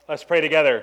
Let's pray together.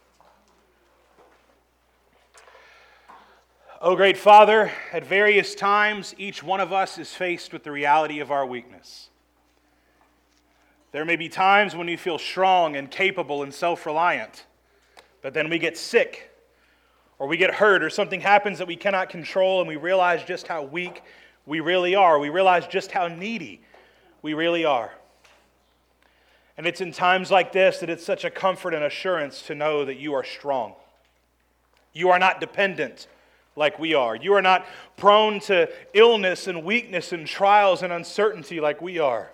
Oh, great Father, at various times, each one of us is faced with the reality of our weakness. There may be times when we feel strong and capable and self-reliant, but then we get sick, or we get hurt, or something happens that we cannot control, and we realize just how weak we really are. We realize just how needy we really are. And it's in times like this that it's such a comfort and assurance to know that you are strong. You are not dependent like we are. You are not prone to illness and weakness and trials and uncertainty like we are.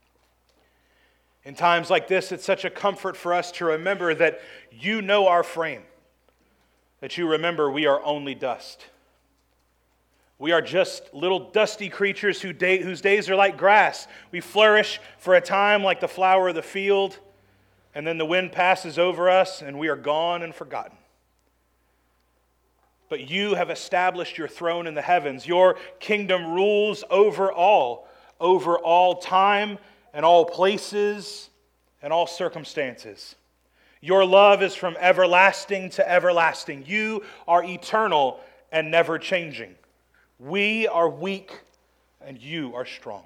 In times like this, it's such a comfort for us to remember that you know our frame, that you remember we are only dust. We are just little dusty creatures whose days are like grass. We flourish for a time like the flower of the field, and then the wind passes over us, and we are gone and forgotten. But you have established your throne in the heavens. Your kingdom rules over all time and all places and all circumstances. Your love is from everlasting to everlasting. You are eternal and never changing. We are weak, and you are strong.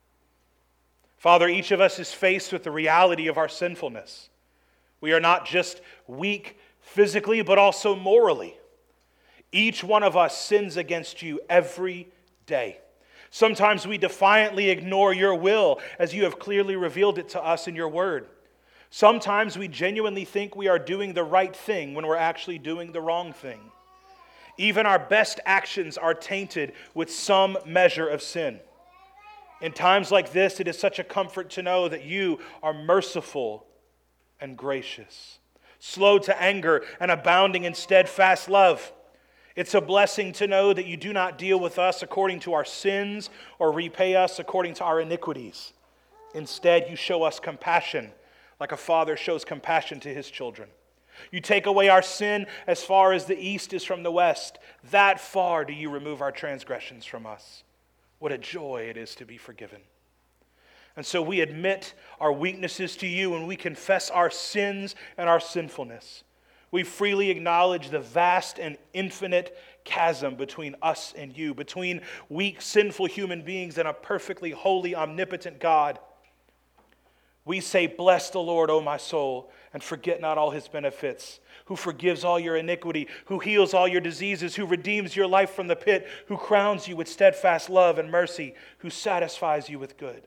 Father, each of us is faced with the reality of our sinfulness. We are not just weak physically, but also morally. Each one of us sins against you every day. Sometimes we defiantly ignore your will, as you have clearly revealed it to us in your word. Sometimes we genuinely think we are doing the right thing when we're actually doing the wrong thing. Even our best actions are tainted with some measure of sin. In times like this, it is such a comfort to know that you are merciful and gracious, slow to anger and abounding in steadfast love. It's a blessing to know that you do not deal with us according to our sins or repay us according to our iniquities. Instead, you show us compassion like a father shows compassion to his children. You take away our sin as far as the east is from the west. That far do you remove our transgressions from us. What a joy it is to be forgiven. And so we admit our weaknesses to you and we confess our sins and our sinfulness. We freely acknowledge the vast and infinite chasm between us and you, between weak, sinful human beings and a perfectly holy, omnipotent God. We say, bless the Lord, O my soul, and forget not all his benefits, who forgives all your iniquity, who heals all your diseases, who redeems your life from the pit, who crowns you with steadfast love and mercy, who satisfies you with good.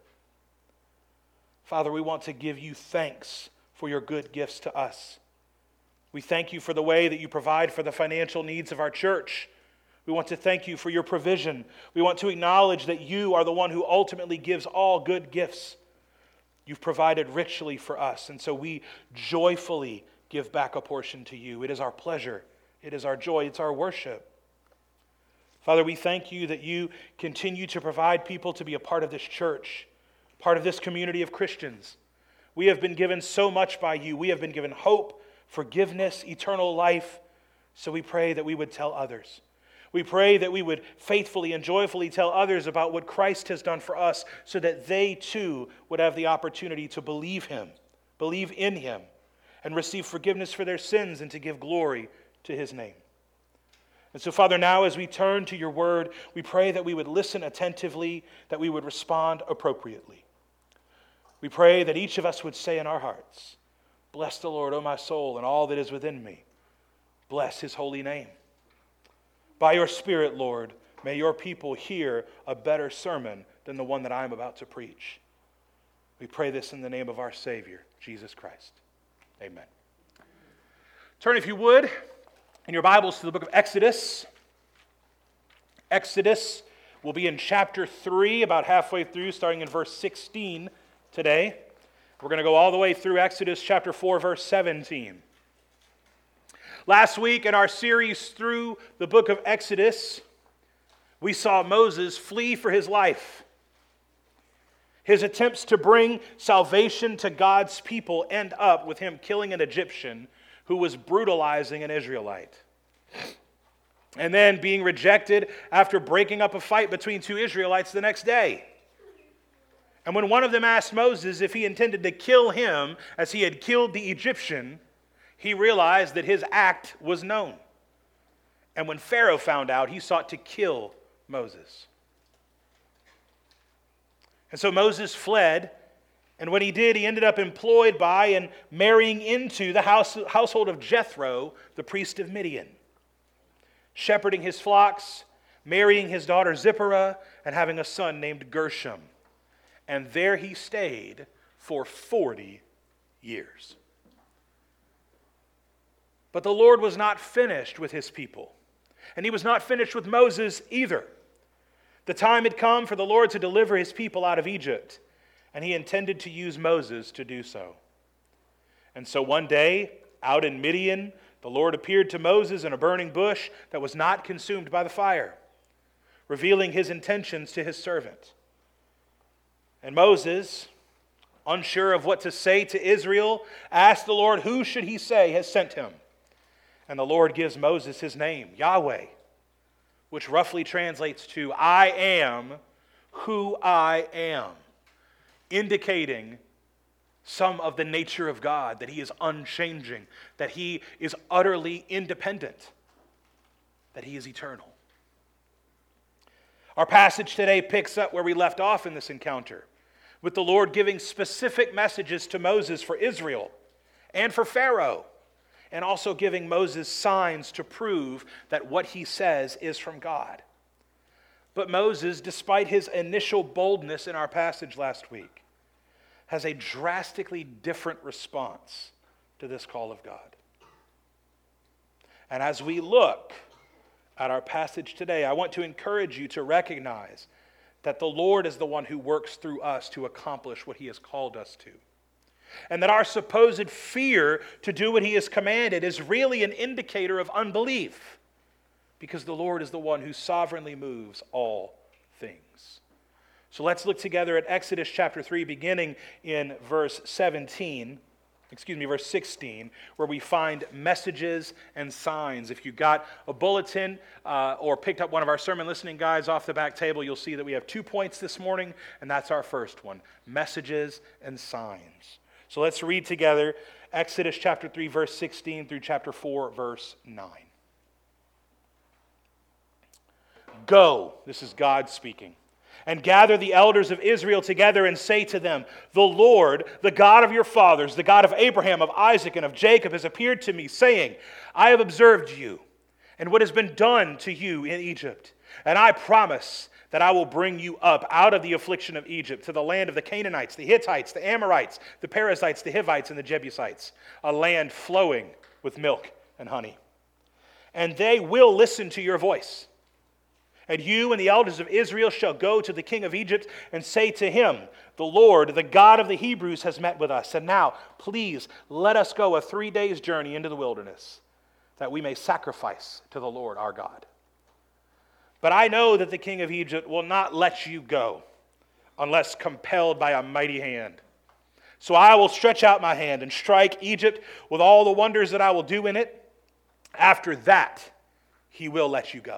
Father, we want to give you thanks for your good gifts to us. We thank you for the way that you provide for the financial needs of our church. We want to thank you for your provision. We want to acknowledge that you are the one who ultimately gives all good gifts. You've provided richly for us, and so we joyfully give back a portion to you. It is our pleasure. It is our joy. It's our worship. Father, we thank you that you continue to provide people to be a part of this church, part of this community of Christians. We have been given so much by you. We have been given hope, forgiveness, eternal life. So we pray that we would tell others. We pray that we would faithfully and joyfully tell others about what Christ has done for us so that they too would have the opportunity to believe in him, and receive forgiveness for their sins and to give glory to his name. And so, Father, now as we turn to your word, we pray that we would listen attentively, that we would respond appropriately. We pray that each of us would say in our hearts, bless the Lord, O my soul, and all that is within me. Bless his holy name. By your Spirit, Lord, may your people hear a better sermon than the one that I am about to preach. We pray this in the name of our Savior, Jesus Christ. Amen. Turn, if you would, in your Bibles to the book of Exodus. Exodus will be in chapter 3, about halfway through, starting in verse 16 today. We're going to go all the way through Exodus chapter 4, verse 17. Last week in our series through the book of Exodus, we saw Moses flee for his life. His attempts to bring salvation to God's people end up with him killing an Egyptian who was brutalizing an Israelite. And then being rejected after breaking up a fight between two Israelites the next day. And when one of them asked Moses if he intended to kill him as he had killed the Egyptian, he realized that his act was known. And when Pharaoh found out, he sought to kill Moses. And so Moses fled, and when he did, he ended up employed by and marrying into the household of Jethro, the priest of Midian, shepherding his flocks, marrying his daughter Zipporah, and having a son named Gershom. And there he stayed for 40 years. But the Lord was not finished with his people, and he was not finished with Moses either. The time had come for the Lord to deliver his people out of Egypt, and he intended to use Moses to do so. And so one day, out in Midian, the Lord appeared to Moses in a burning bush that was not consumed by the fire, revealing his intentions to his servant. And Moses, unsure of what to say to Israel, asked the Lord, who should he say has sent him? And the Lord gives Moses his name, Yahweh, which roughly translates to, I am who I am, indicating some of the nature of God, that he is unchanging, that he is utterly independent, that he is eternal. Our passage today picks up where we left off in this encounter, with the Lord giving specific messages to Moses for Israel and for Pharaoh, and also giving Moses signs to prove that what he says is from God. But Moses, despite his initial boldness in our passage last week, has a drastically different response to this call of God. And as we look at our passage today, I want to encourage you to recognize that the Lord is the one who works through us to accomplish what he has called us to. And that our supposed fear to do what he has commanded is really an indicator of unbelief, because the Lord is the one who sovereignly moves all things. So let's look together at Exodus chapter 3, beginning in verse 16, where we find messages and signs. If you got a bulletin or picked up one of our sermon listening guides off the back table, you'll see that we have 2 points this morning, and that's our first one, messages and signs. So let's read together Exodus chapter 3, verse 16 through chapter 4, verse 9. Go, this is God speaking, and gather the elders of Israel together and say to them, the Lord, the God of your fathers, the God of Abraham, of Isaac, and of Jacob, has appeared to me, saying, I have observed you and what has been done to you in Egypt, and I promise that I will bring you up out of the affliction of Egypt to the land of the Canaanites, the Hittites, the Amorites, the Perizzites, the Hivites, and the Jebusites, a land flowing with milk and honey. And they will listen to your voice. And you and the elders of Israel shall go to the king of Egypt and say to him, the Lord, the God of the Hebrews, has met with us. And now, please, let us go a 3 days' journey into the wilderness, that we may sacrifice to the Lord our God. But I know that the king of Egypt will not let you go unless compelled by a mighty hand. So I will stretch out my hand and strike Egypt with all the wonders that I will do in it. After that, he will let you go.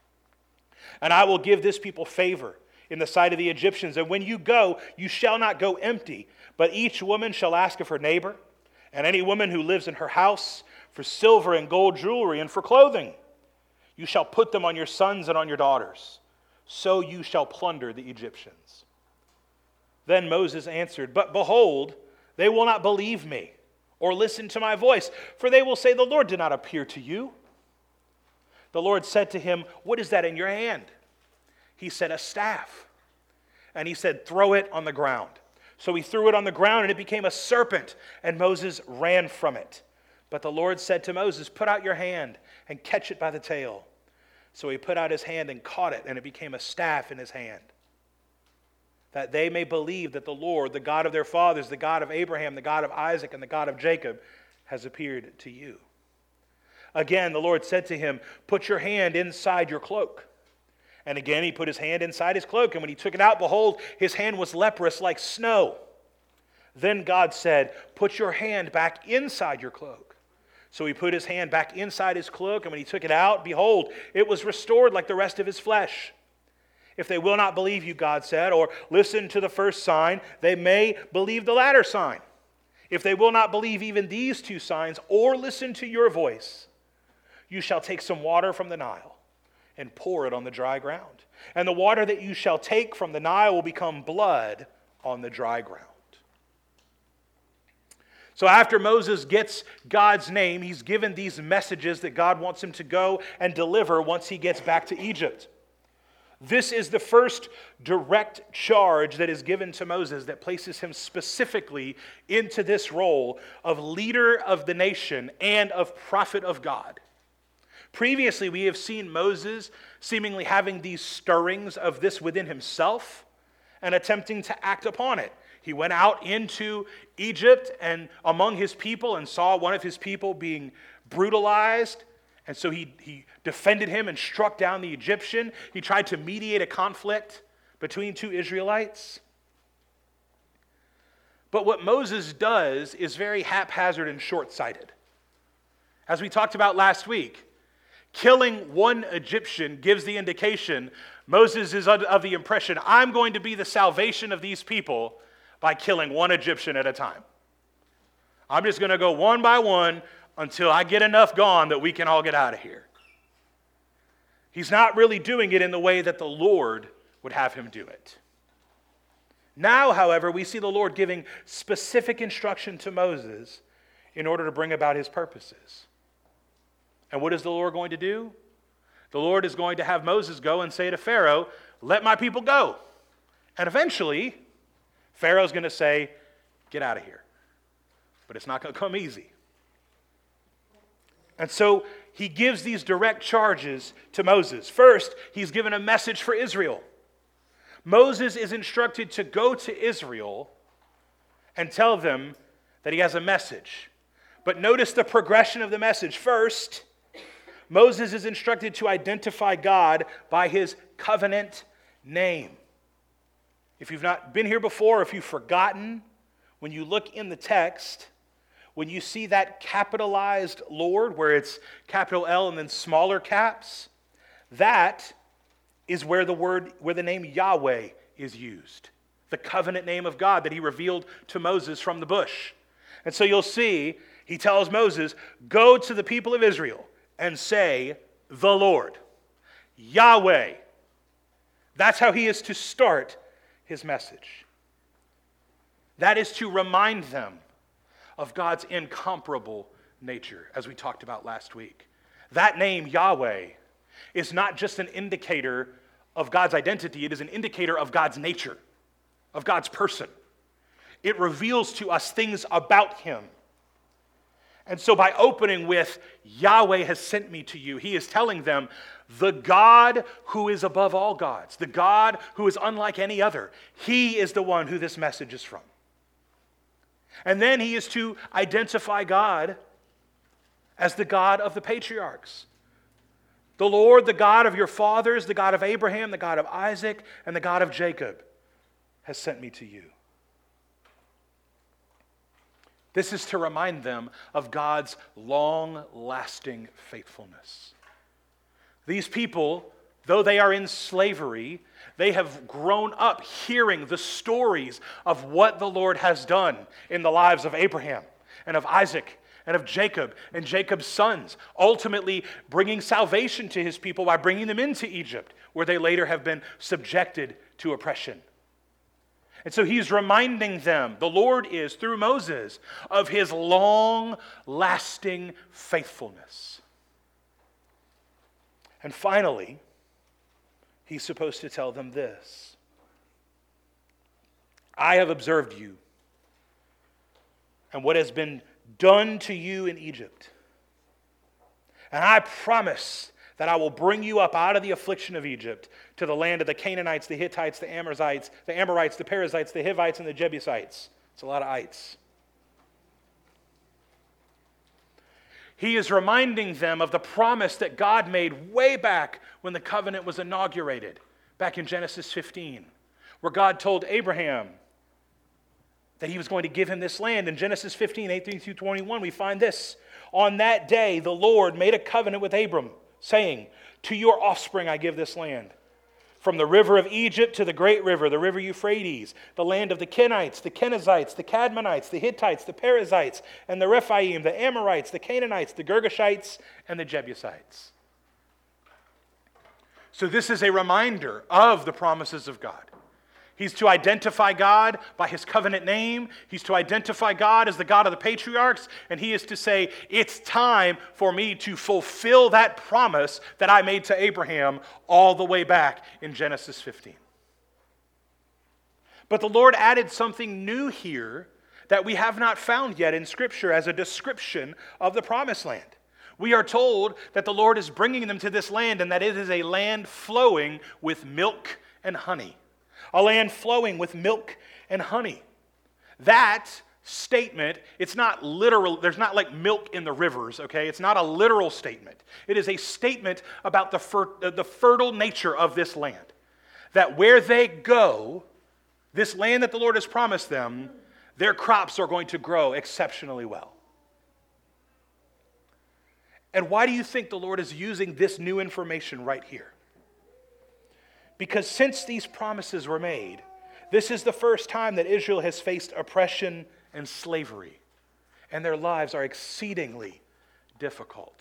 And I will give this people favor in the sight of the Egyptians. And when you go, you shall not go empty, but each woman shall ask of her neighbor, and any woman who lives in her house, for silver and gold jewelry and for clothing. You shall put them on your sons and on your daughters. So you shall plunder the Egyptians. Then Moses answered, but behold, they will not believe me or listen to my voice, for they will say, the Lord did not appear to you. The Lord said to him, what is that in your hand? He said, a staff. And he said, throw it on the ground. So he threw it on the ground, and it became a serpent, and Moses ran from it. But the Lord said to Moses, put out your hand and catch it by the tail. So he put out his hand and caught it, and it became a staff in his hand, that they may believe that the Lord, the God of their fathers, the God of Abraham, the God of Isaac, and the God of Jacob, has appeared to you. Again, the Lord said to him, put your hand inside your cloak. And again, he put his hand inside his cloak, and when he took it out, behold, his hand was leprous like snow. Then God said, put your hand back inside your cloak. So he put his hand back inside his cloak, and when he took it out, behold, it was restored like the rest of his flesh. If they will not believe you, God said, or listen to the first sign, they may believe the latter sign. If they will not believe even these two signs or listen to your voice, you shall take some water from the Nile and pour it on the dry ground. And the water that you shall take from the Nile will become blood on the dry ground. So after Moses gets God's name, he's given these messages that God wants him to go and deliver once he gets back to Egypt. This is the first direct charge that is given to Moses that places him specifically into this role of leader of the nation and of prophet of God. Previously, we have seen Moses seemingly having these stirrings of this within himself and attempting to act upon it. He went out into Egypt and among his people and saw one of his people being brutalized. And so he defended him and struck down the Egyptian. He tried to mediate a conflict between two Israelites. But what Moses does is very haphazard and short-sighted. As we talked about last week, killing one Egyptian gives the indication Moses is of the impression, I'm going to be the salvation of these people by killing one Egyptian at a time. I'm just going to go one by one until I get enough gone that we can all get out of here. He's not really doing it in the way that the Lord would have him do it. Now, however, we see the Lord giving specific instruction to Moses in order to bring about his purposes. And what is the Lord going to do? The Lord is going to have Moses go and say to Pharaoh, let my people go. And eventually, Pharaoh's going to say, get out of here. But it's not going to come easy. And so he gives these direct charges to Moses. First, he's given a message for Israel. Moses is instructed to go to Israel and tell them that he has a message. But notice the progression of the message. First, Moses is instructed to identify God by his covenant name. If you've not been here before, if you've forgotten, when you look in the text, when you see that capitalized Lord, where it's capital L and then smaller caps, that is where the name Yahweh is used. The covenant name of God that he revealed to Moses from the bush. And so you'll see, he tells Moses, go to the people of Israel and say, the Lord, Yahweh. That's how he is to start his message. That is to remind them of God's incomparable nature, as we talked about last week. That name, Yahweh, is not just an indicator of God's identity, it is an indicator of God's nature, of God's person. It reveals to us things about him. And so by opening with, Yahweh has sent me to you, he is telling them, the God who is above all gods, the God who is unlike any other, he is the one who this message is from. And then he is to identify God as the God of the patriarchs. The Lord, the God of your fathers, the God of Abraham, the God of Isaac, and the God of Jacob has sent me to you. This is to remind them of God's long-lasting faithfulness. These people, though they are in slavery, they have grown up hearing the stories of what the Lord has done in the lives of Abraham and of Isaac and of Jacob and Jacob's sons, ultimately bringing salvation to his people by bringing them into Egypt, where they later have been subjected to oppression. And so he's reminding them, the Lord is, through Moses, of his long-lasting faithfulness. And finally, he's supposed to tell them this. I have observed you and what has been done to you in Egypt. And I promise that I will bring you up out of the affliction of Egypt to the land of the Canaanites, the Hittites, the Amorites, the Perizzites, the Hivites, and the Jebusites. It's a lot of ites. He is reminding them of the promise that God made way back when the covenant was inaugurated, back in Genesis 15, where God told Abraham that he was going to give him this land. In Genesis 15, 18 through 21, we find this. On that day, the Lord made a covenant with Abram, saying, to your offspring I give this land. From the river of Egypt to the great river, the river Euphrates, the land of the Kenites, the Kenizzites, the Cadmonites, the Hittites, the Perizzites, and the Rephaim, the Amorites, the Canaanites, the Girgashites, and the Jebusites. So this is a reminder of the promises of God. He's to identify God by his covenant name. He's to identify God as the God of the patriarchs. And he is to say, it's time for me to fulfill that promise that I made to Abraham all the way back in Genesis 15. But the Lord added something new here that we have not found yet in Scripture as a description of the promised land. We are told that the Lord is bringing them to this land and that it is a land flowing with milk and honey. A land flowing with milk and honey. That statement, it's not literal, there's not like milk in the rivers, okay? It's not a literal statement. It is a statement about the fertile nature of this land. That where they go, this land that the Lord has promised them, their crops are going to grow exceptionally well. And why do you think the Lord is using this new information right here? Because since these promises were made, this is the first time that Israel has faced oppression and slavery, and their lives are exceedingly difficult.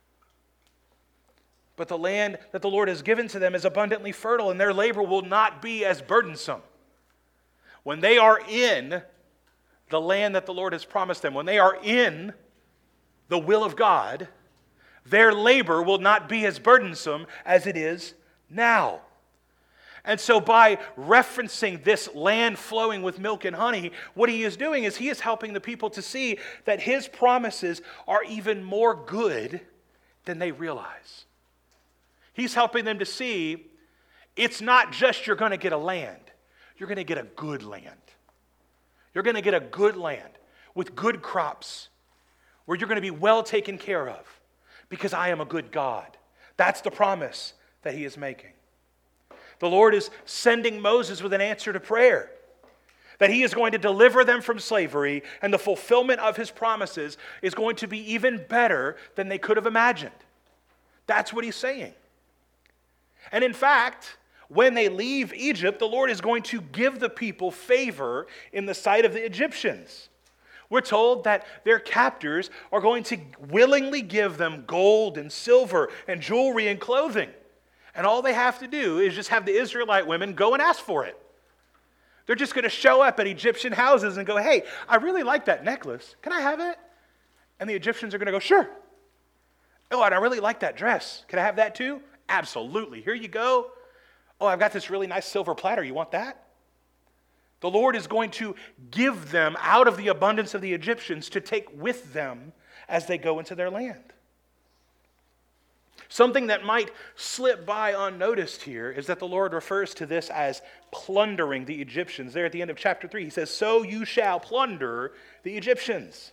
But the land that the Lord has given to them is abundantly fertile, and their labor will not be as burdensome. When they are in the land that the Lord has promised them, when they are in the will of God, their labor will not be as burdensome as it is now. And so by referencing this land flowing with milk and honey, what he is doing is he is helping the people to see that his promises are even more good than they realize. He's helping them to see it's not just you're going to get a land. You're going to get a good land. You're going to get a good land with good crops where you're going to be well taken care of because I am a good God. That's the promise that he is making. The Lord is sending Moses with an answer to prayer, that he is going to deliver them from slavery, and the fulfillment of his promises is going to be even better than they could have imagined. That's what he's saying. And in fact, when they leave Egypt, the Lord is going to give the people favor in the sight of the Egyptians. We're told that their captors are going to willingly give them gold and silver and jewelry and clothing. And all they have to do is just have the Israelite women go and ask for it. They're just going to show up at Egyptian houses and go, hey, I really like that necklace. Can I have it? And the Egyptians are going to go, sure. Oh, and I really like that dress. Can I have that too? Absolutely. Here you go. Oh, I've got this really nice silver platter. You want that? The Lord is going to give them out of the abundance of the Egyptians to take with them as they go into their land. Something that might slip by unnoticed here is that the Lord refers to this as plundering the Egyptians. There at the end of chapter 3, he says, so you shall plunder the Egyptians.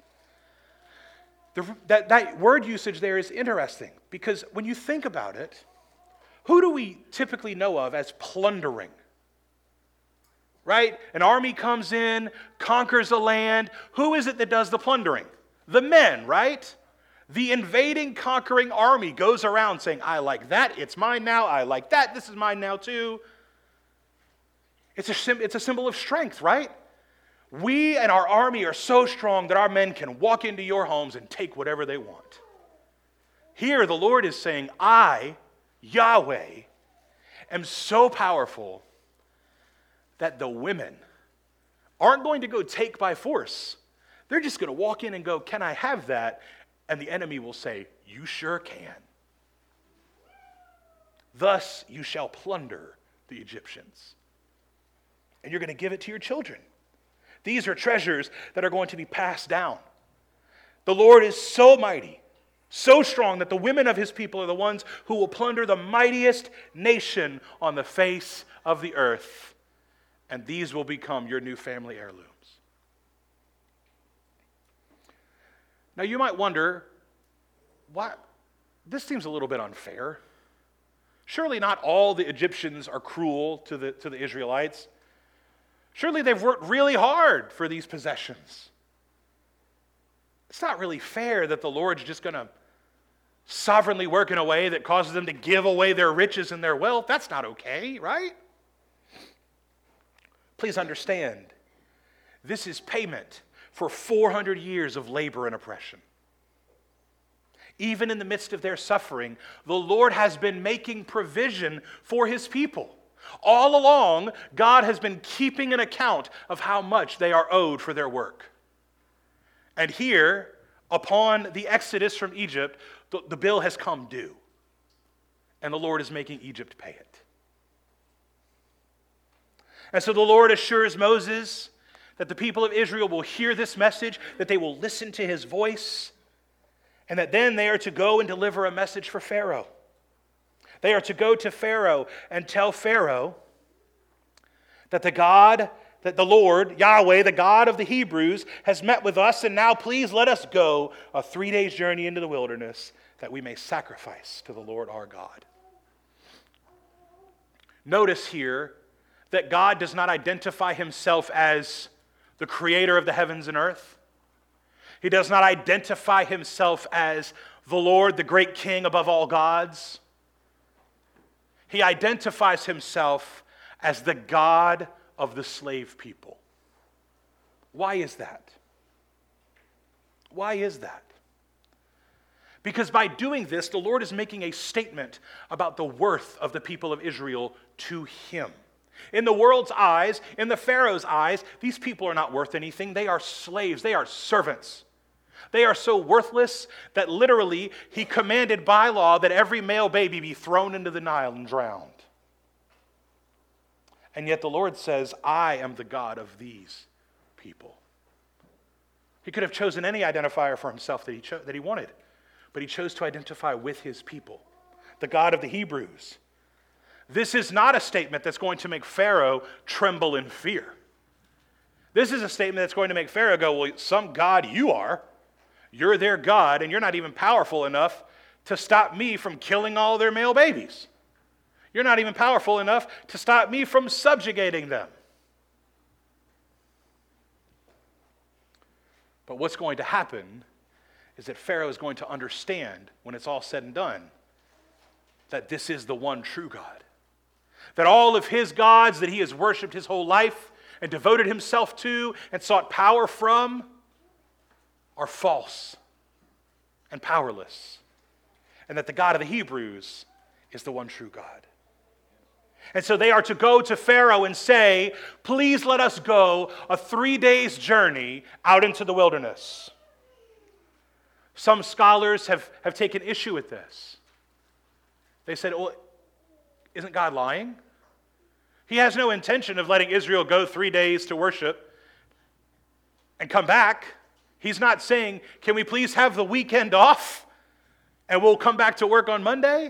That word usage there is interesting because when you think about it, who do we typically know of as plundering? Right? An army comes in, conquers a land. Who is it that does the plundering? The men, right? The invading, conquering army goes around saying, I like that, it's mine now. I like that, this is mine now too. It's a symbol of strength, right? We and our army are so strong that our men can walk into your homes and take whatever they want. Here the Lord is saying, I, Yahweh, am so powerful that the women aren't going to go take by force. They're just going to walk in and go, can I have that? And the enemy will say, you sure can. Thus you shall plunder the Egyptians. And you're going to give it to your children. These are treasures that are going to be passed down. The Lord is so mighty, so strong that the women of his people are the ones who will plunder the mightiest nation on the face of the earth. And these will become your new family heirlooms. Now you might wonder, why? This seems a little bit unfair. Surely not all the Egyptians are cruel to the Israelites. Surely they've worked really hard for these possessions. It's not really fair that the Lord's just going to sovereignly work in a way that causes them to give away their riches and their wealth. That's not okay, right? Please understand, this is payment for 400 years of labor and oppression. Even in the midst of their suffering, the Lord has been making provision for his people. All along, God has been keeping an account of how much they are owed for their work. And here, upon the exodus from Egypt, the bill has come due. And the Lord is making Egypt pay it. And so the Lord assures Moses that the people of Israel will hear this message, that they will listen to his voice, and that then they are to go and deliver a message for Pharaoh. They are to go to Pharaoh and tell Pharaoh that the Lord, Yahweh, the God of the Hebrews, has met with us, and now please let us go a 3 days journey into the wilderness that we may sacrifice to the Lord our God. Notice here that God does not identify himself as the creator of the heavens and earth. He does not identify himself as the Lord, the great king above all gods. He identifies himself as the God of the slave people. Why is that? Why is that? Because by doing this, the Lord is making a statement about the worth of the people of Israel to him. In the world's eyes, in the Pharaoh's eyes, these people are not worth anything. They are slaves. They are servants. They are so worthless that literally he commanded by law that every male baby be thrown into the Nile and drowned. And yet the Lord says, I am the God of these people. He could have chosen any identifier for himself that he wanted, but he chose to identify with his people, the God of the Hebrews. This is not a statement that's going to make Pharaoh tremble in fear. This is a statement that's going to make Pharaoh go, well, some God you are. You're their God, and you're not even powerful enough to stop me from killing all their male babies. You're not even powerful enough to stop me from subjugating them. But what's going to happen is that Pharaoh is going to understand, when it's all said and done, that this is the one true God. That all of his gods that he has worshipped his whole life and devoted himself to and sought power from are false and powerless. And that the God of the Hebrews is the one true God. And so they are to go to Pharaoh and say, please let us go a 3 days journey out into the wilderness. Some scholars have taken issue with this. They said, well, isn't God lying? He has no intention of letting Israel go 3 days to worship and come back. He's not saying, can we please have the weekend off and we'll come back to work on Monday?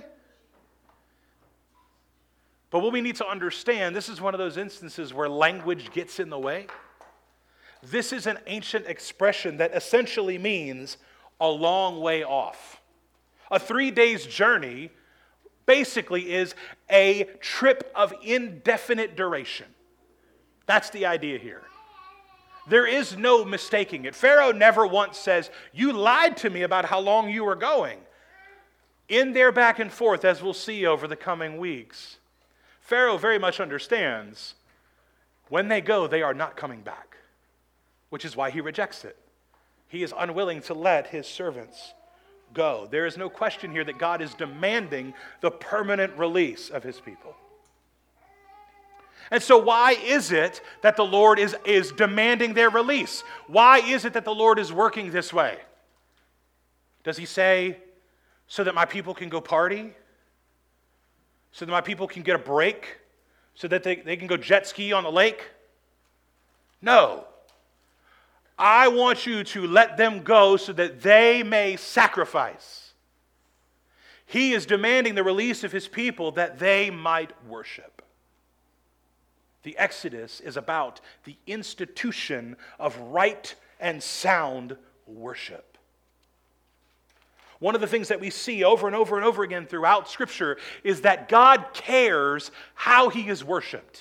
But what we need to understand, this is one of those instances where language gets in the way. This is an ancient expression that essentially means a long way off. A 3 days journey basically is a trip of indefinite duration. That's the idea here. There is no mistaking it. Pharaoh never once says, you lied to me about how long you were going. In their back and forth, as we'll see over the coming weeks, Pharaoh very much understands when they go, they are not coming back, which is why he rejects it. He is unwilling to let his servants go. There is no question here that God is demanding the permanent release of his people. And so why is it that the Lord is demanding their release? Why is it that the Lord is working this way? Does he say, so that my people can go party? So that my people can get a break? So that they can go jet ski on the lake? No. I want you to let them go so that they may sacrifice. He is demanding the release of his people that they might worship. The Exodus is about the institution of right and sound worship. One of the things that we see over and over and over again throughout Scripture is that God cares how he is worshiped.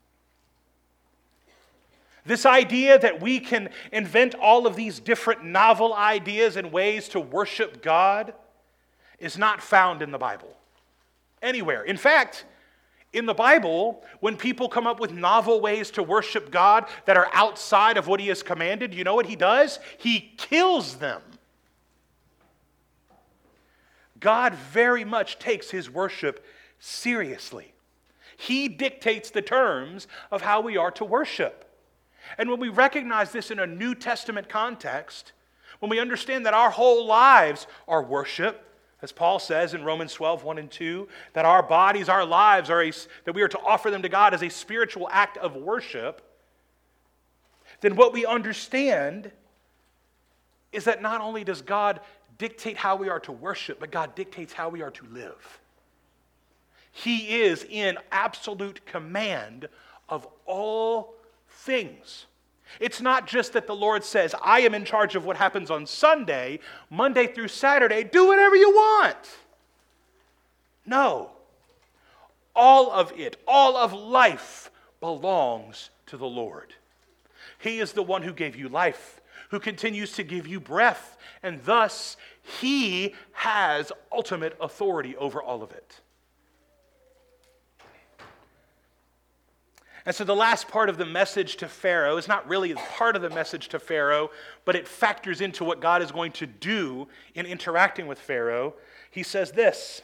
This idea that we can invent all of these different novel ideas and ways to worship God is not found in the Bible anywhere. In fact, in the Bible, when people come up with novel ways to worship God that are outside of what he has commanded, you know what he does? He kills them. God very much takes his worship seriously. He dictates the terms of how we are to worship. And when we recognize this in a New Testament context, when we understand that our whole lives are worship, as Paul says in Romans 12, 1 and 2, that our bodies, our lives, that we are to offer them to God as a spiritual act of worship, then what we understand is that not only does God dictate how we are to worship, but God dictates how we are to live. He is in absolute command of all things. It's not just that the Lord says, I am in charge of what happens on Sunday, Monday through Saturday, do whatever you want. No. All of it, all of life belongs to the Lord. He is the one who gave you life, who continues to give you breath, and thus he has ultimate authority over all of it. And so the last part of the message to Pharaoh is not really part of the message to Pharaoh, but it factors into what God is going to do in interacting with Pharaoh. He says this,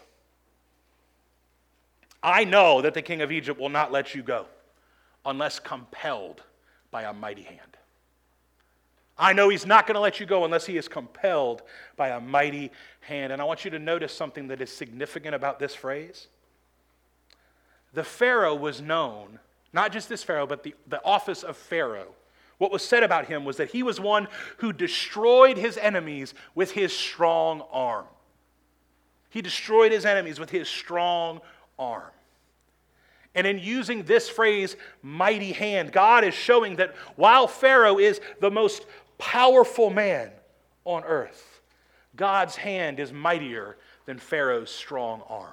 I know that the king of Egypt will not let you go unless compelled by a mighty hand. I know he's not going to let you go unless he is compelled by a mighty hand. And I want you to notice something that is significant about this phrase. The Pharaoh was known, not just this Pharaoh, but the office of Pharaoh. What was said about him was that he was one who destroyed his enemies with his strong arm. He destroyed his enemies with his strong arm. And in using this phrase, mighty hand, God is showing that while Pharaoh is the most powerful man on earth, God's hand is mightier than Pharaoh's strong arm.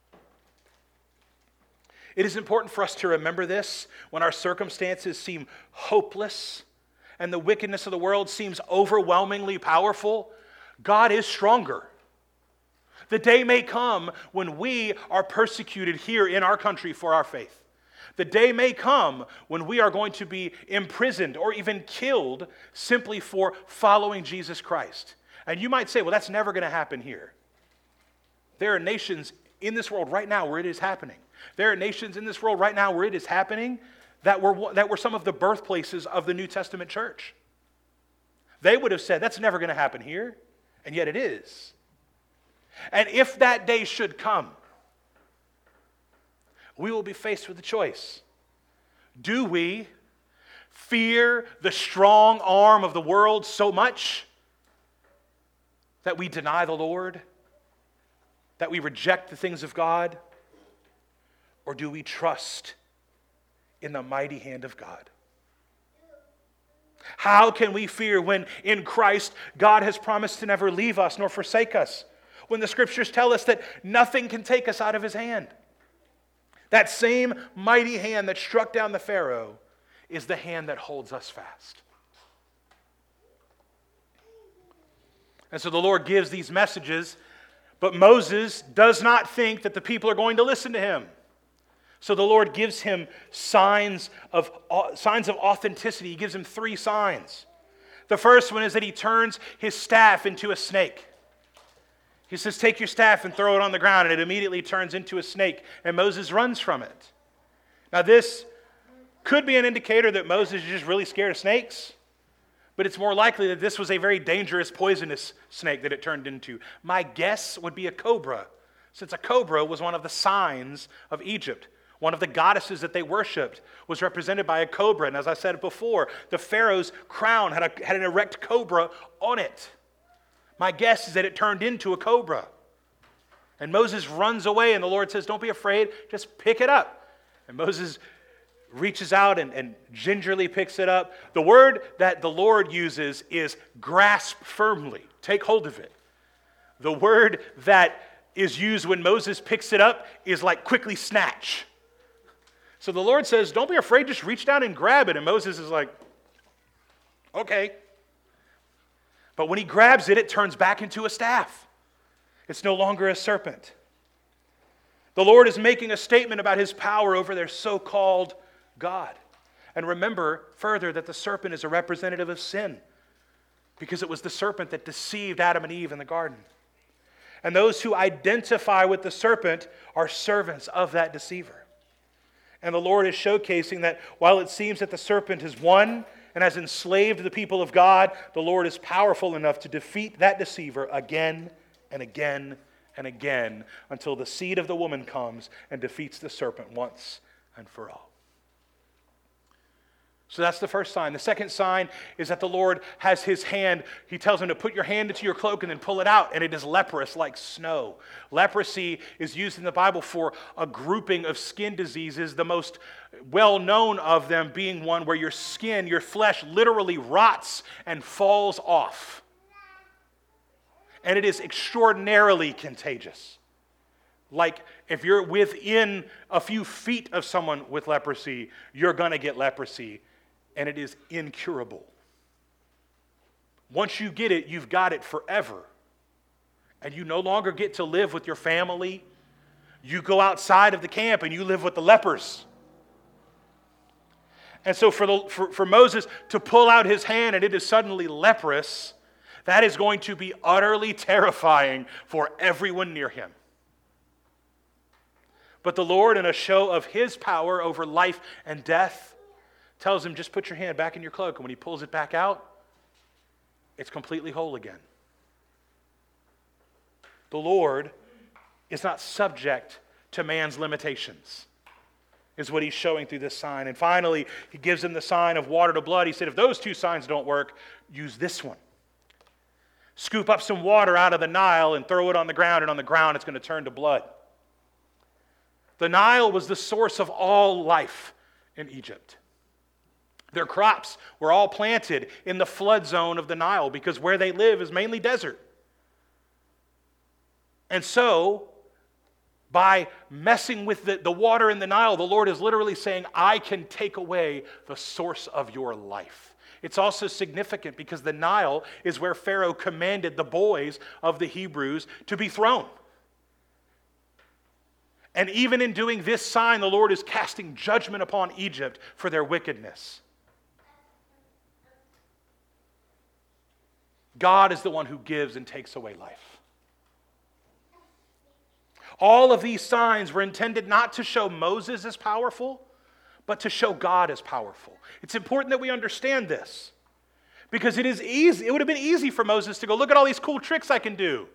It is important for us to remember this when our circumstances seem hopeless and the wickedness of the world seems overwhelmingly powerful. God is stronger. The day may come when we are persecuted here in our country for our faith. The day may come when we are going to be imprisoned or even killed simply for following Jesus Christ. And you might say, well, that's never going to happen here. There are nations in this world right now where it is happening. There are nations in this world right now where it is happening that were some of the birthplaces of the New Testament church. They would have said, that's never going to happen here, and yet it is. And if that day should come, we will be faced with a choice. Do we fear the strong arm of the world so much that we deny the Lord, that we reject the things of God? Or do we trust in the mighty hand of God? How can we fear when in Christ God has promised to never leave us nor forsake us? When the scriptures tell us that nothing can take us out of his hand. That same mighty hand that struck down the Pharaoh is the hand that holds us fast. And so the Lord gives these messages, but Moses does not think that the people are going to listen to him. So the Lord gives him signs of authenticity. He gives him 3 signs. The first one is that he turns his staff into a snake. He says, take your staff and throw it on the ground, and it immediately turns into a snake, and Moses runs from it. Now this could be an indicator that Moses is just really scared of snakes, but it's more likely that this was a very dangerous, poisonous snake that it turned into. My guess would be a cobra, since a cobra was one of the signs of Egypt. One of the goddesses that they worshipped was represented by a cobra, and as I said before, the Pharaoh's crown had an erect cobra on it. My guess is that it turned into a cobra. And Moses runs away, and the Lord says, don't be afraid, just pick it up. And Moses reaches out and gingerly picks it up. The word that the Lord uses is grasp firmly, take hold of it. The word that is used when Moses picks it up is like quickly snatch. So the Lord says, don't be afraid, just reach down and grab it. And Moses is like, okay. But when he grabs it, it turns back into a staff. It's no longer a serpent. The Lord is making a statement about his power over their so-called God. And remember further that the serpent is a representative of sin, because it was the serpent that deceived Adam and Eve in the garden. And those who identify with the serpent are servants of that deceiver. And the Lord is showcasing that while it seems that the serpent has won and has enslaved the people of God, the Lord is powerful enough to defeat that deceiver again and again and again until the seed of the woman comes and defeats the serpent once and for all. So that's the first sign. The second sign is that the Lord has his hand. He tells him to put your hand into your cloak and then pull it out, and it is leprous like snow. Leprosy is used in the Bible for a grouping of skin diseases, the most well-known of them being one where your skin, your flesh literally rots and falls off. And it is extraordinarily contagious. Like if you're within a few feet of someone with leprosy, you're going to get leprosy. And it is incurable. Once you get it, you've got it forever. And you no longer get to live with your family. You go outside of the camp and you live with the lepers. And so for Moses to pull out his hand and it is suddenly leprous, that is going to be utterly terrifying for everyone near him. But the Lord, in a show of his power over life and death, tells him, just put your hand back in your cloak. And when he pulls it back out, it's completely whole again. The Lord is not subject to man's limitations, is what he's showing through this sign. And finally, he gives him the sign of water to blood. He said, if those two signs don't work, use this one. Scoop up some water out of the Nile and throw it on the ground, and on the ground it's going to turn to blood. The Nile was the source of all life in Egypt. Their crops were all planted in the flood zone of the Nile because where they live is mainly desert. And so, by messing with the water in the Nile, the Lord is literally saying, I can take away the source of your life. It's also significant because the Nile is where Pharaoh commanded the boys of the Hebrews to be thrown. And even in doing this sign, the Lord is casting judgment upon Egypt for their wickedness. God is the one who gives and takes away life. All of these signs were intended not to show Moses as powerful, but to show God as powerful. It's important that we understand this, because it is easy. It would have been easy for Moses to go, look at all these cool tricks I can do.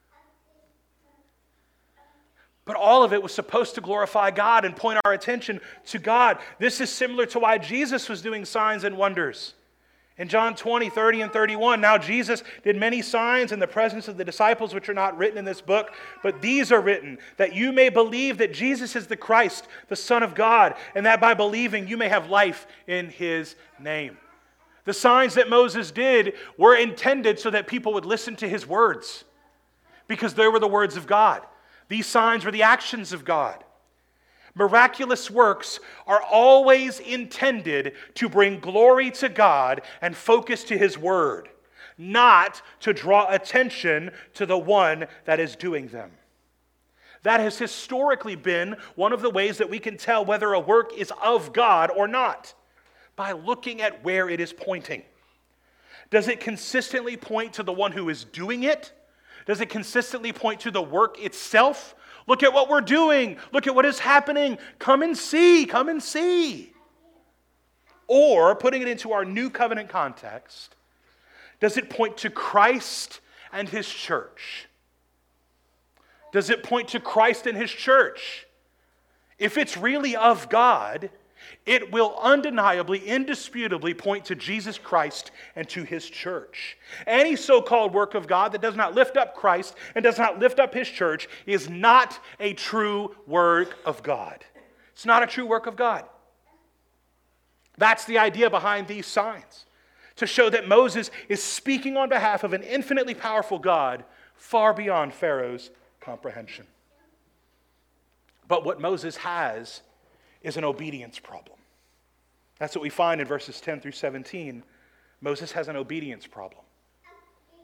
But all of it was supposed to glorify God and point our attention to God. This is similar to why Jesus was doing signs and wonders. In John 20, 30, and 31, now Jesus did many signs in the presence of the disciples which are not written in this book, but these are written, that you may believe that Jesus is the Christ, the Son of God, and that by believing you may have life in his name. The signs that Moses did were intended so that people would listen to his words, because they were the words of God. These signs were the actions of God. Miraculous works are always intended to bring glory to God and focus to his word, not to draw attention to the one that is doing them. That has historically been one of the ways that we can tell whether a work is of God or not, by looking at where it is pointing. Does it consistently point to the one who is doing it? Does it consistently point to the work itself? Look at what we're doing. Look at what is happening. Come and see. Come and see. Or, putting it into our new covenant context, does it point to Christ and his church? Does it point to Christ and his church? If it's really of God, it will undeniably, indisputably point to Jesus Christ and to his church. Any so-called work of God that does not lift up Christ and does not lift up his church is not a true work of God. It's not a true work of God. That's the idea behind these signs, to show that Moses is speaking on behalf of an infinitely powerful God far beyond Pharaoh's comprehension. But what Moses has is an obedience problem. That's what we find in verses 10 through 17. Moses has an obedience problem.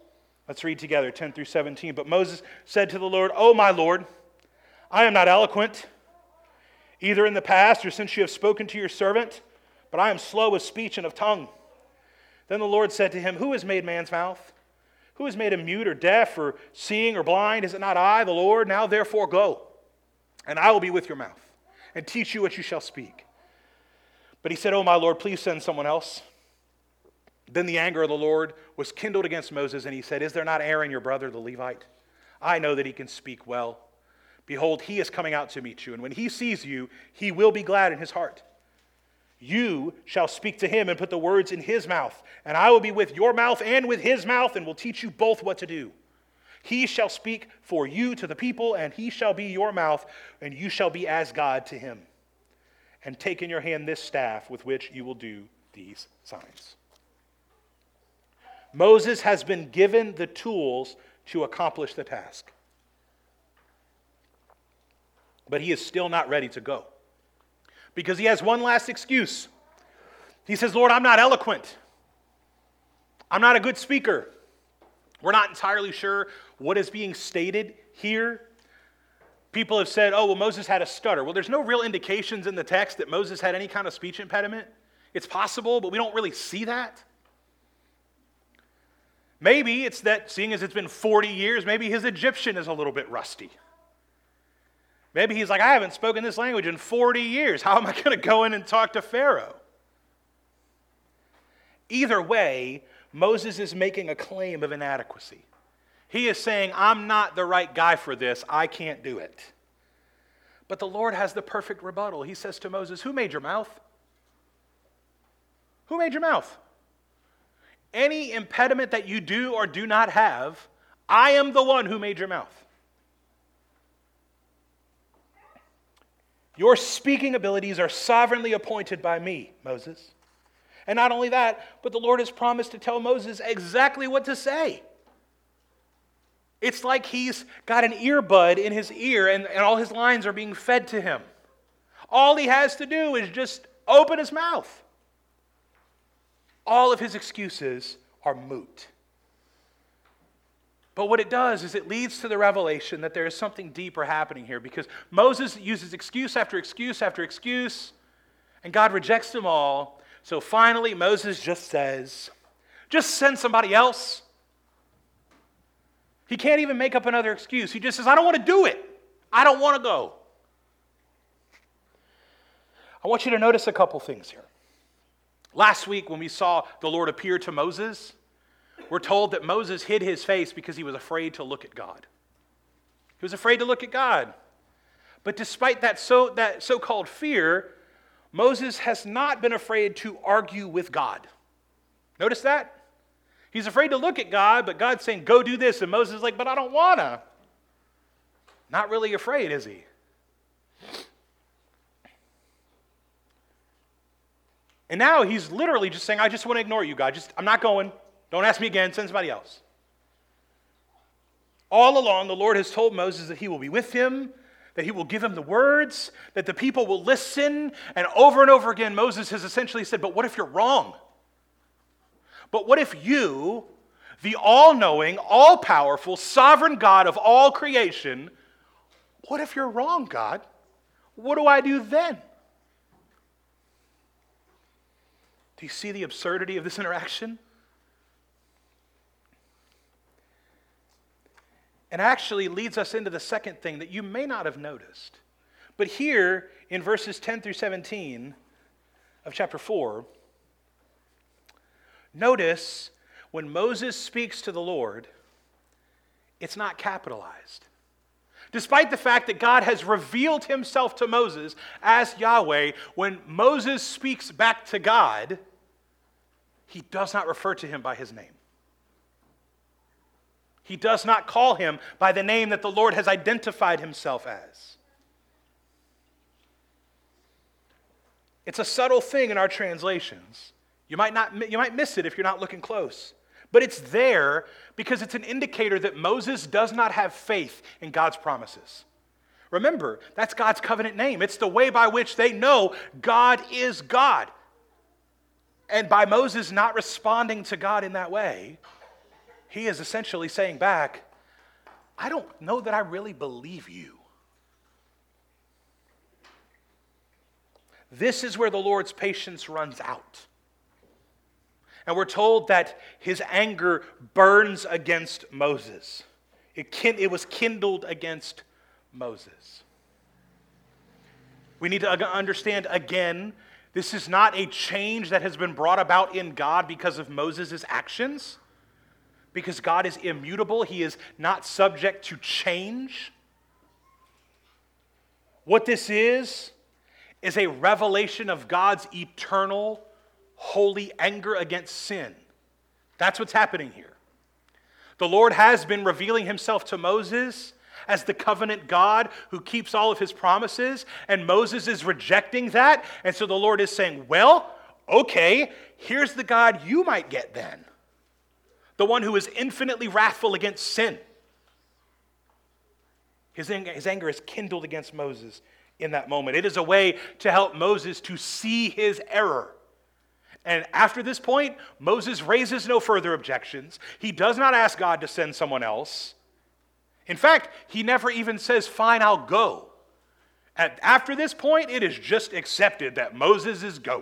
Let's read together, 10 through 17. But Moses said to the Lord, "O my Lord, I am not eloquent, either in the past or since you have spoken to your servant, but I am slow of speech and of tongue." Then the Lord said to him, "Who has made man's mouth? Who has made him mute or deaf or seeing or blind? Is it not I, the Lord? Now therefore go, and I will be with your mouth, and teach you what you shall speak." But he said, "O my Lord, please send someone else." Then the anger of the Lord was kindled against Moses, and he said, "Is there not Aaron your brother, the Levite? I know that he can speak well. Behold, he is coming out to meet you, and when he sees you, he will be glad in his heart. You shall speak to him and put the words in his mouth, and I will be with your mouth and with his mouth, and will teach you both what to do. He shall speak for you to the people, and he shall be your mouth, and you shall be as God to him. And take in your hand this staff with which you will do these signs." Moses has been given the tools to accomplish the task. But he is still not ready to go, because he has one last excuse. He says, "Lord, I'm not eloquent. I'm not a good speaker." We're not entirely sure what is being stated here. People have said, "Oh, well, Moses had a stutter." Well, there's no real indications in the text that Moses had any kind of speech impediment. It's possible, but we don't really see that. Maybe it's that, seeing as it's been 40 years, maybe his Egyptian is a little bit rusty. Maybe he's like, "I haven't spoken this language in 40 years. How am I going to go in and talk to Pharaoh?" Either way, Moses is making a claim of inadequacy. He is saying, "I'm not the right guy for this. I can't do it." But the Lord has the perfect rebuttal. He says to Moses, "Who made your mouth? Who made your mouth? Any impediment that you do or do not have, I am the one who made your mouth. Your speaking abilities are sovereignly appointed by me, Moses." And not only that, but the Lord has promised to tell Moses exactly what to say. It's like he's got an earbud in his ear and all his lines are being fed to him. All he has to do is just open his mouth. All of his excuses are moot. But what it does is it leads to the revelation that there is something deeper happening here, because Moses uses excuse after excuse after excuse, and God rejects them all. So finally, Moses just says, "Just send somebody else." He can't even make up another excuse. He just says, "I don't want to do it. I don't want to go." I want you to notice a couple things here. Last week, when we saw the Lord appear to Moses, we're told that Moses hid his face because he was afraid to look at God. He was afraid to look at God. But despite that so-called fear, Moses has not been afraid to argue with God. Notice that? He's afraid to look at God, but God's saying, "Go do this." And Moses is like, "But I don't want to." Not really afraid, is he? And now he's literally just saying, "I just want to ignore you, God. I'm not going. Don't ask me again. Send somebody else." All along, the Lord has told Moses that he will be with him, that he will give him the words, that the people will listen. And over again, Moses has essentially said, "But what if you're wrong? But what if you, the all-knowing, all-powerful, sovereign God of all creation, what if you're wrong, God? What do I do then?" Do you see the absurdity of this interaction? And actually leads us into the second thing that you may not have noticed. But here in verses 10 through 17 of chapter 4, notice when Moses speaks to the Lord, it's not capitalized. Despite the fact that God has revealed himself to Moses as Yahweh, when Moses speaks back to God, he does not refer to him by his name. He does not call him by the name that the Lord has identified himself as. It's a subtle thing in our translations. You might miss it if you're not looking close. But it's there because it's an indicator that Moses does not have faith in God's promises. Remember, that's God's covenant name. It's the way by which they know God is God. And by Moses not responding to God in that way, He is essentially saying back, I don't know that I really believe you. This is where the Lord's patience runs out. And we're told that his anger burns against Moses. It was kindled against Moses. We need to understand again, this is not a change that has been brought about in God because of Moses' actions. Because God is immutable, he is not subject to change. What this is a revelation of God's eternal, holy anger against sin. That's what's happening here. The Lord has been revealing himself to Moses as the covenant God who keeps all of his promises, and Moses is rejecting that, and so the Lord is saying, well, okay, here's the God you might get then. The one who is infinitely wrathful against sin. His anger is kindled against Moses in that moment. It is a way to help Moses to see his error. And after this point, Moses raises no further objections. He does not ask God to send someone else. In fact, he never even says, fine, I'll go. After this point, it is just accepted that Moses is going.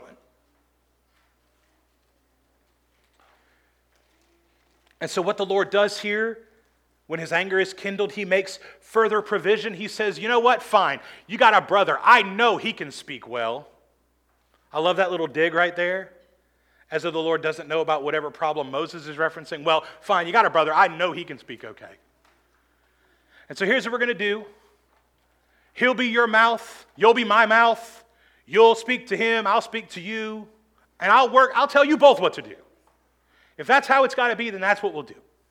And so what the Lord does here, when his anger is kindled, he makes further provision. He says, you know what, fine, you got a brother. I know he can speak well. I love that little dig right there. As though the Lord doesn't know about whatever problem Moses is referencing. Well, fine, you got a brother. I know he can speak okay. And so here's what we're going to do. He'll be your mouth. You'll be my mouth. You'll speak to him. I'll speak to you. And I'll tell you both what to do. If that's how it's got to be, then that's what we'll do.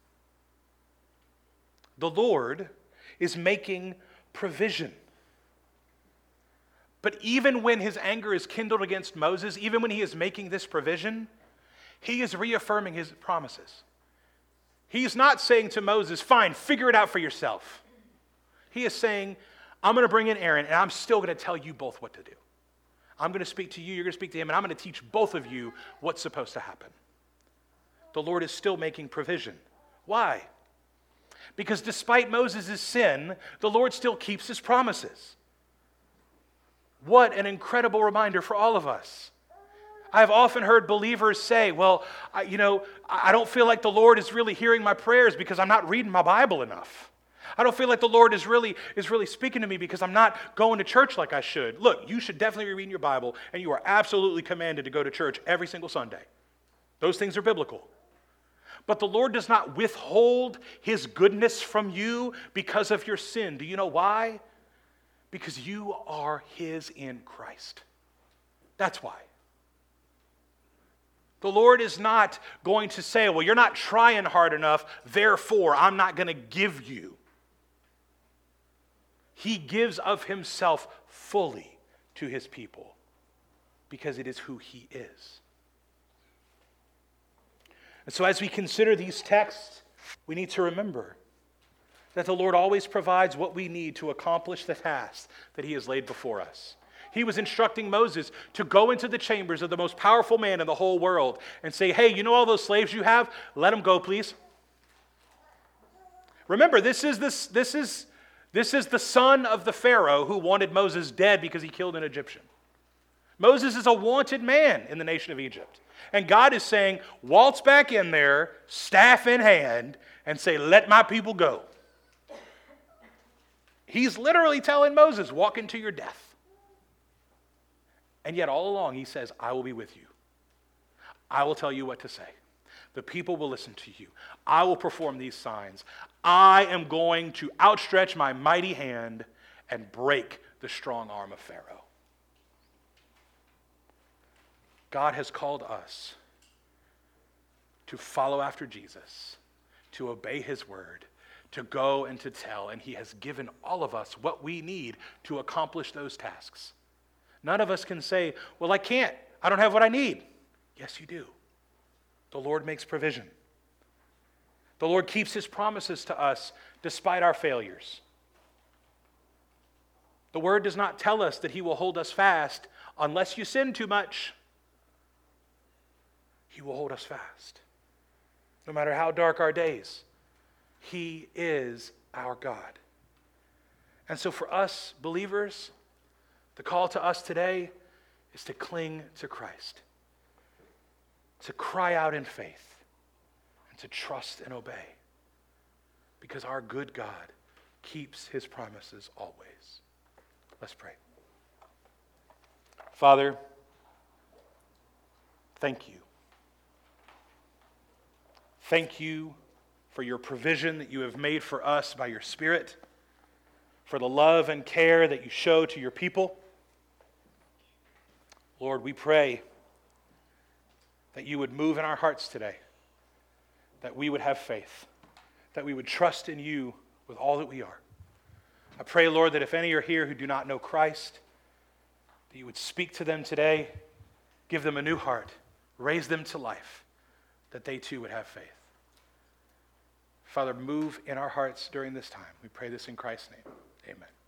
The Lord is making provision. But even when his anger is kindled against Moses, even when he is making this provision, he is reaffirming his promises. He's not saying to Moses, fine, figure it out for yourself. He is saying, I'm going to bring in Aaron, and I'm still going to tell you both what to do. I'm going to speak to you, you're going to speak to him, and I'm going to teach both of you what's supposed to happen. The Lord is still making provision. Why? Because despite Moses' sin, the Lord still keeps his promises. What an incredible reminder for all of us. I've often heard believers say, well, I don't feel like the Lord is really hearing my prayers because I'm not reading my Bible enough. I don't feel like the Lord is really speaking to me because I'm not going to church like I should. Look, you should definitely be reading your Bible, and you are absolutely commanded to go to church every single Sunday. Those things are biblical. But the Lord does not withhold his goodness from you because of your sin. Do you know why? Because you are his in Christ. That's why. The Lord is not going to say, well, you're not trying hard enough, therefore I'm not going to give you. He gives of himself fully to his people because it is who he is. And so as we consider these texts, we need to remember that the Lord always provides what we need to accomplish the task that he has laid before us. He was instructing Moses to go into the chambers of the most powerful man in the whole world and say, hey, you know all those slaves you have? Let them go, please. Remember, this is the son of the Pharaoh who wanted Moses dead because he killed an Egyptian. Moses is a wanted man in the nation of Egypt. And God is saying, waltz back in there, staff in hand, and say, let my people go. He's literally telling Moses, walk into your death. And yet all along he says, I will be with you. I will tell you what to say. The people will listen to you. I will perform these signs. I am going to outstretch my mighty hand and break the strong arm of Pharaoh. God has called us to follow after Jesus, to obey his word, to go and to tell, and he has given all of us what we need to accomplish those tasks. None of us can say, well, I can't. I don't have what I need. Yes, you do. The Lord makes provision. The Lord keeps his promises to us despite our failures. The word does not tell us that he will hold us fast unless you sin too much. He will hold us fast. no matter how dark our days. He is our God. And so for us believers, the call to us today is to cling to Christ, to cry out in faith, and to trust and obey, because our good God keeps his promises always. Let's pray. Father, thank you. Thank you for your provision that you have made for us by your Spirit, for the love and care that you show to your people. Lord, we pray that you would move in our hearts today, that we would have faith, that we would trust in you with all that we are. I pray, Lord, that if any are here who do not know Christ, that you would speak to them today, give them a new heart, raise them to life, that they too would have faith. Father, move in our hearts during this time. We pray this in Christ's name. Amen.